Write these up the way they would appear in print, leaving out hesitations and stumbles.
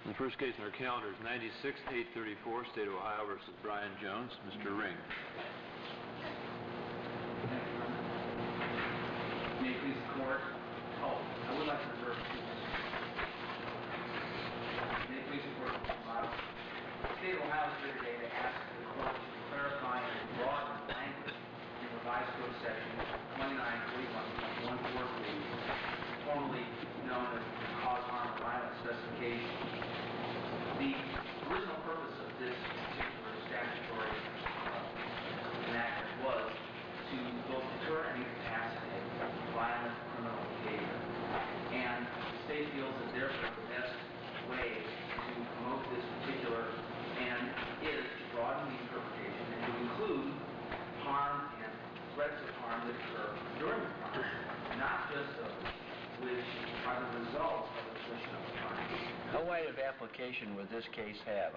The first case on our calendar is 96-834, State of Ohio versus Brian Jones. Mr. Ring. May it please the court. I would like to reserve a few minutes. May it please the court. The State of Ohio is here today to ask the court to clarify and broaden the language in revised code section 2941.143, formerly known as the cause, harm, or violence specification. The original purpose of this particular statutory enactment was to both deter and incapacitate violent criminal behavior. And the state feels that therefore the best way to promote this particular end is to broaden the interpretation and to include harm and threats of harm that occur during the crime, not just those which are the result of the commission of the crime. How wide of application would this case have?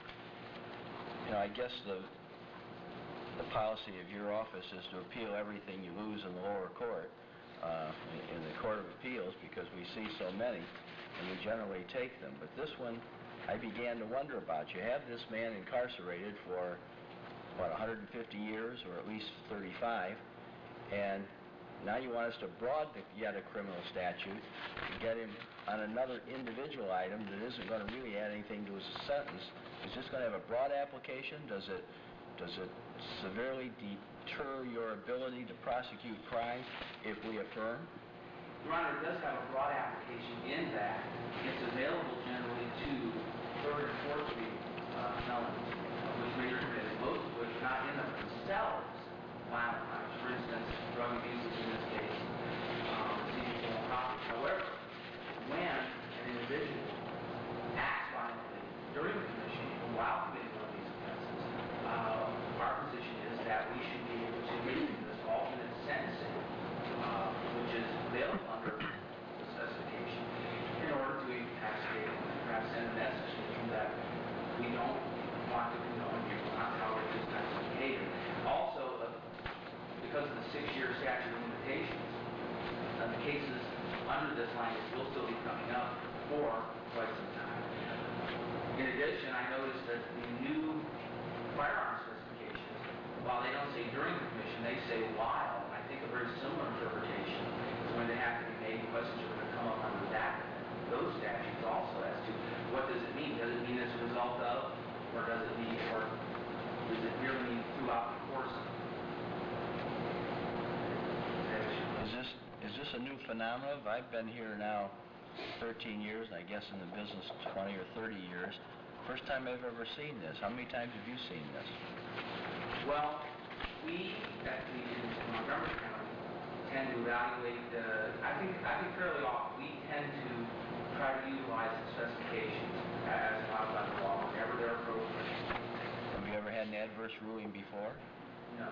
I guess the policy of your office is to appeal everything you lose in the lower court, in the Court of Appeals, because we see so many, and we generally take them. But this one, I began to wonder about. You have this man incarcerated for, 150 years, or at least 35, and now you want us to broaden yet a criminal statute to get him on another individual item that isn't going to really add anything to his sentence. Is this going to have a broad application? Does it severely deter your ability to prosecute crimes if we affirm? Your Honor, it does have a broad application in that it's available generally to third and fourth degree felons, which may be committed, most of which are not in of themselves violent crimes. For instance, drug abuse is in this case, seizing stolen property. However, when an individual acts violently during the commission while committing one of these offenses, our position is that we should be able to make this alternate sentencing, which is available under the specification, in order to incapacitate and perhaps send a message to them that we don't want to condone and will not tolerate this type of behavior. Also, because of the 6-year statute of limitations, the cases under this language will still be coming up for quite some time. In addition, I noticed that the new firearm specifications, while they don't say during the commission, they say while. And I think a very similar interpretation is going to have to be made. Questions are going to come up under those statutes also as to what does it mean? Does it mean as a result of, or does it mean, or does it merely mean throughout the course of? Is this a new phenomenon? I've been here now 13 years, and I guess in the business 20 or 30 years. First time I've ever seen this. How many times have you seen this? Well, we in Montgomery County tend to evaluate, I think fairly often, we tend to try to utilize the specifications as allowed by the law whenever they're appropriate. Have you ever had an adverse ruling before? No.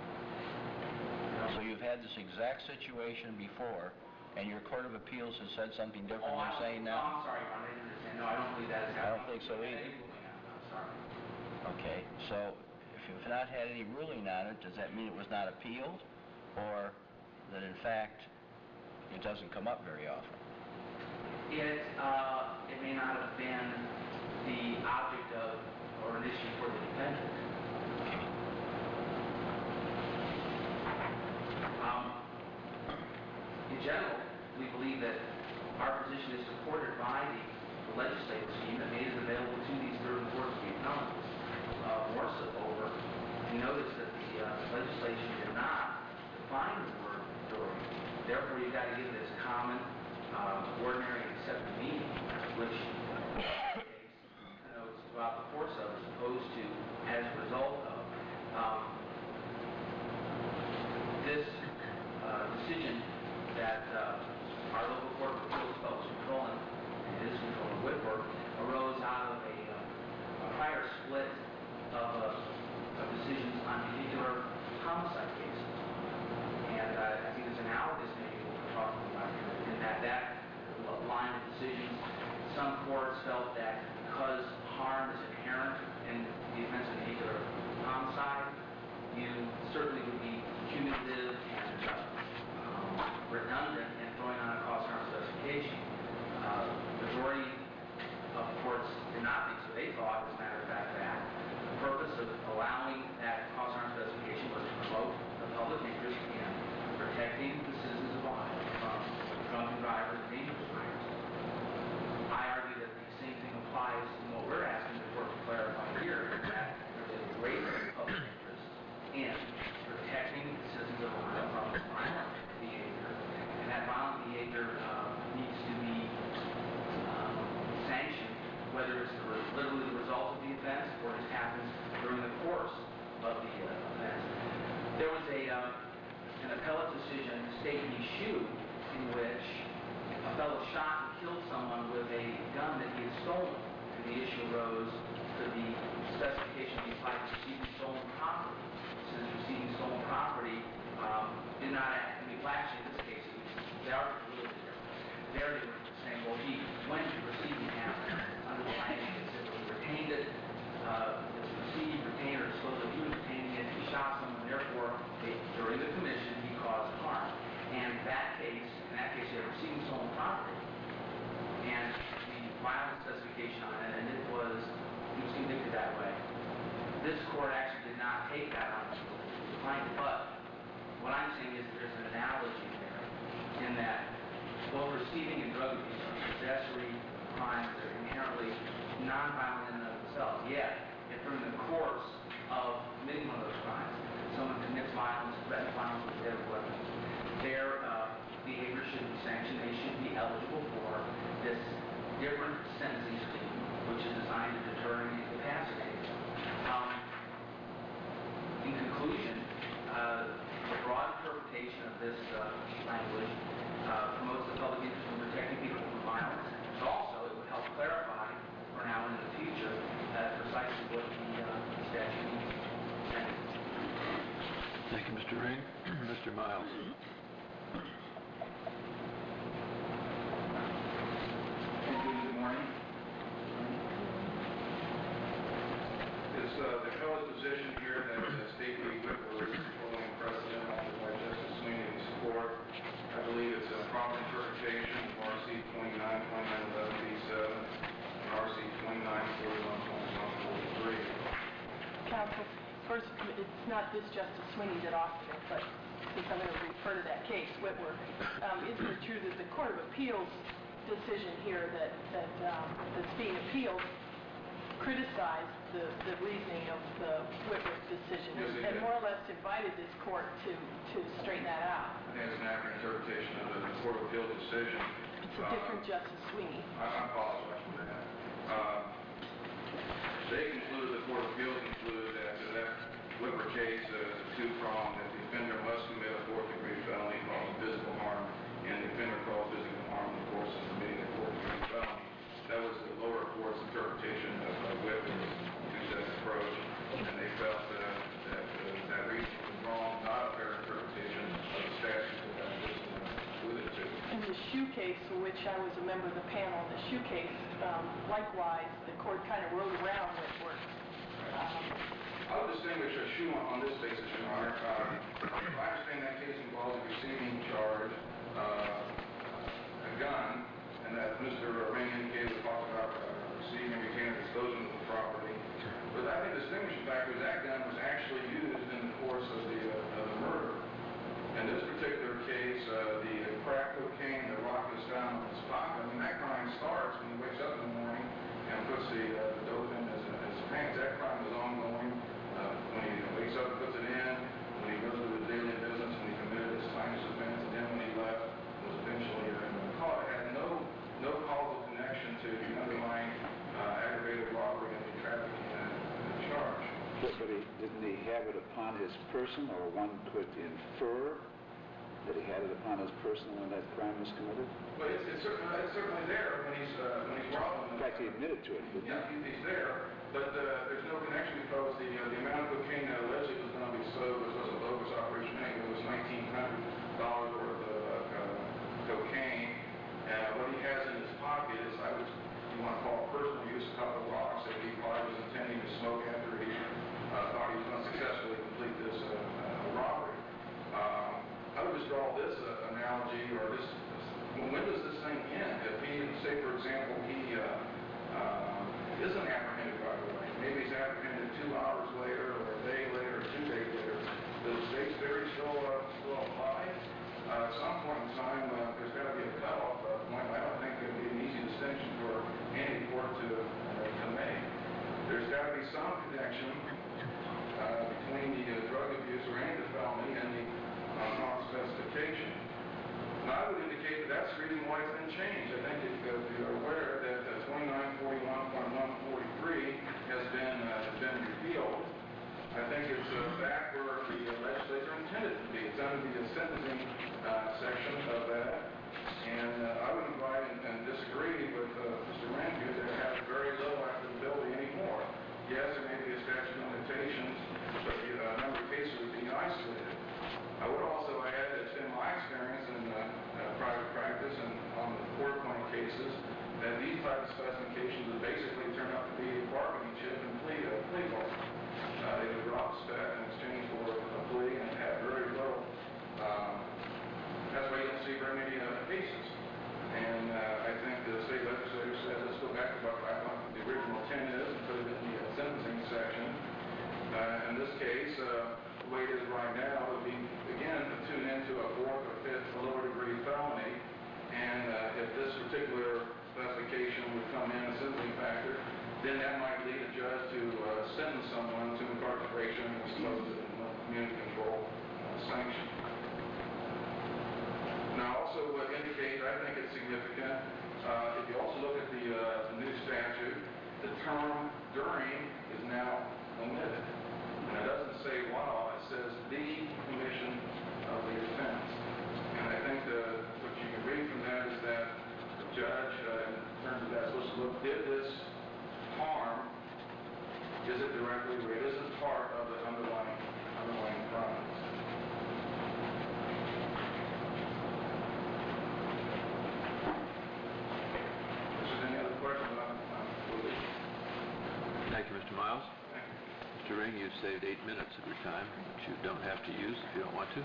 So you've had this exact situation before, and your Court of Appeals has said something different than you're saying now? No, I'm sorry, Ron, I didn't understand. No, I don't believe that has happened. I don't think so either. I'm sorry. Okay, so if you've not had any ruling on it, does that mean it was not appealed, or that in fact it doesn't come up very often? It may not have been the object of or an issue for the defendant. Okay. In general, we believe that our position is supported by the legislative scheme that made it available to these third and fourth degree felons. Moreover, we noticed that the legislation did not define the word during. Therefore, you've got to give this common, ordinary, and accepted meaning, which connotes throughout the course of, as opposed to as a result of. This decision that our local Court of Appeals felt was controlling, and is controlling Whitworth, arose out of a prior split of decisions on particular homicide cases. And I think it's analogous maybe what we're talking about here, in that line of decisions, some courts felt that because harm is inherent in the offense of vehicular homicide, you certainly would be cumulative and redundant in throwing on a cause harm specification. The majority of courts thought, as a matter of fact, that the purpose of allowing that cause harm specification was to promote the public interest in protecting the citizens of Ohio from drunken drivers and dangerous drivers. I argue that the same thing applies to what we're asking the court to clarify here, that there is a greater public interest in protecting the citizens of Ohio from violent behavior, and that violent behavior needs to be sanctioned, whether it's literally the result of the offense or just happens during the course of the offense. There was an appellate decision, State v. Shoe, in which a fellow shot and killed someone with a gun that he had stolen. And the issue arose to the specification be applied to receiving stolen property. Since receiving stolen property did not act, actually in this case, they are a little bit different. There they were saying, well, he went to receiving after under the language that said he retained it, it's received, retained, or disposed of, he was retaining it, he shot someone, therefore, during the commission, he caused harm. And in that case, they were receiving stolen property, and the violence specification on it, and he was convicted that way. This court actually did not take that on the client, but what I'm saying is there's an analogy there, in that both receiving and drug abuse are possessory crimes that are inherently non-violent in and of themselves. Yet, if during the course of committing one of those crimes, someone commits violence, threatens violence with a deadly weapon, their behavior should be sanctioned. They should be eligible for this different sentencing scheme, which is designed to deter and incapacitate. In conclusion, the broad interpretation of this language promotes the public interest in protecting people from violence. But also, it would help clarify, for now and in the future, precisely what the statute means. Thank you. Thank you, Mr. Ring. Mr. Miles. Thank you. Good morning. It's the appellate's position here that State v. Whitworth is following precedent offered by Justice Sweeney in support. I believe it's a proper interpretation of RC 29.11B7 and RC 29.41.143. Counsel, first, it's not this Justice Sweeney that offered it, but since I'm going to refer to that case, Whitworth, isn't it true that the Court of Appeals decision here that's being appealed criticized the reasoning of the Whitworth decision, Yes, and more or less invited this court to straighten that out? I think it's an accurate interpretation of the Court of Appeals decision. It's a different Justice Sweeney. I apologize for that. The Court of Appeals concluded that Whitworth case is a two-prong, that the offender must commit a fourth-degree felony causing physical harm, and the offender caused physical harm in the course of committing a fourth-degree felony. That was the lower court's interpretation of Whitworth's two-step approach, and they felt that reasoning was wrong, not a fair interpretation of the statute that I just alluded to. In the Shoe case, for which I was a member of the panel, in the Shoe case, likewise, the court kind of rode around Whitworth. I'll distinguish a Shoe on this basis, Your Honor. I understand that case involves a receiving charge, a gun, and that Mr. Ring indicated was talking about receiving, retaining, disposing of the property. But I think the distinguishing factor is that gun was actually used in the course of the murder. In this particular case, the crack cocaine that Rock has found in his pocket, I mean, that crime starts when he wakes up in the morning and puts the dope in his pants. That crime is ongoing. When he wakes up and puts it in, when he goes to his daily business, when he committed his timeless offense, and then when he left, was eventually caught. It had no causal connection to the underlying aggravated robbery and the trafficking charge. But didn't he have it upon his person, or one could infer that he had it upon his person when that crime was committed? But it's certainly there when he's robbing. In fact, he admitted to it, didn't he? Yeah, he's there, but there's no connection because the amount of cocaine that allegedly was going to be sold was a bogus operation. It was $1,900 worth of cocaine. What he has in his pocket is, you want to call it personal use, a couple of rocks that he probably was intending to smoke after he thought he was going to successfully complete this robbery. I would just draw this analogy, or this, when does this thing end? If he, say for example, he isn't apprehended by apprehended 2 hours later, or a day later, or 2 days later, does the state's theory still apply? At some point in time, there's got to be a cutoff point. I don't think there'd be an easy distinction for any court to make. There's got to be some connection between the drug abuse or any of the felony and the harm specification. Now, I would indicate that that's the reason why it's been changed. I think if you're aware that 2941.143 has been repealed, I think it's back where the legislature intended it to be. It's under the sentencing section of that. And I would invite and disagree with Mr. Rankin that it has very little applicability anymore. Yes, there may be a statute of limitations, but the number of cases is being isolated. I would also add that it's been my experience in private practice and on the court-appointed cases that these type of specifications would basically turn out to be a bargaining chip and plea bargain. They would drop the spec in exchange for a plea and have very little. That's why you don't see very many cases. And I think the state legislature said, let's go back to what I thought the original intent is and put it in the sentencing section. In this case, the way it is right now would be, again, to tune into a 4th or 5th lower degree felony. And if this particular specification would come in a sentencing factor, then that might lead a judge to sentence someone to incarceration and expose it in community control sanction. Now, also indicate, I think it's significant, if you also look at the new statute, the term during is now omitted. And it doesn't say while, it says the commission of the offense. And I think what you can read from that is that the judge, in terms of that, supposed to look, did this harm, is it directly related, is it part of the underlying crime? If there's any other questions, I'm willing. Thank you, Mr. Miles. Mr. Ring, you've saved 8 minutes of your time, which you don't have to use if you don't want to.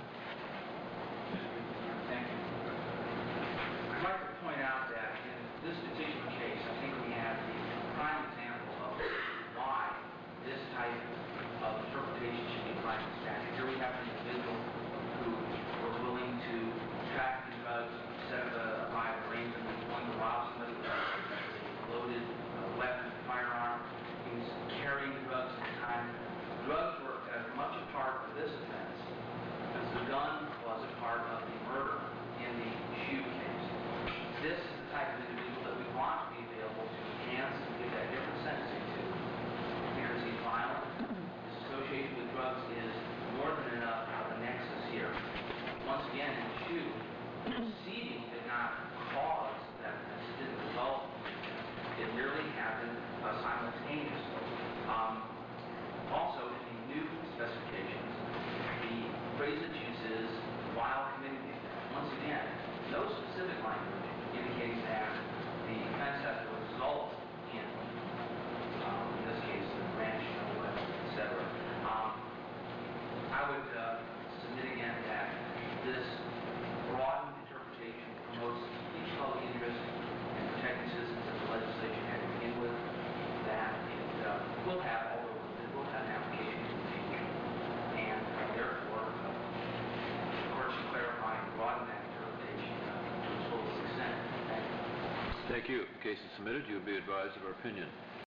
Thank you. I'd like to point out that in this particular case, I think we have the prime example of why this type of interpretation should be applied to the statute. Here we have an individual who was willing to traffic in drugs, set up a private arrangement, was going to rob somebody with a loaded weapon, firearm. He was carrying drugs at the time. Drugs were as much a part of this offense as the gun was a part of the murder in the shoe case. This is the type of individual that we want to be available to enhance and give that different sentencing to. Because he's violent, his association with drugs is more than enough of a nexus here. Once again, in the shoe, receiving did not cause that offense, it didn't result in it. It merely happened simultaneously. Also, in the new specifications, the phrase it uses while committing the offense. Once again, no specific language indicating that the offense has to result in this case, the branch, etc. I would submit again that this broadened interpretation promotes the public interest in protecting citizens as the legislation had to begin with, that it will have, although it will have an application in the future. And therefore, the court should clarify and broaden that interpretation to its fullest extent. Thank you. Thank you. The case is submitted. You will be advised of our opinion.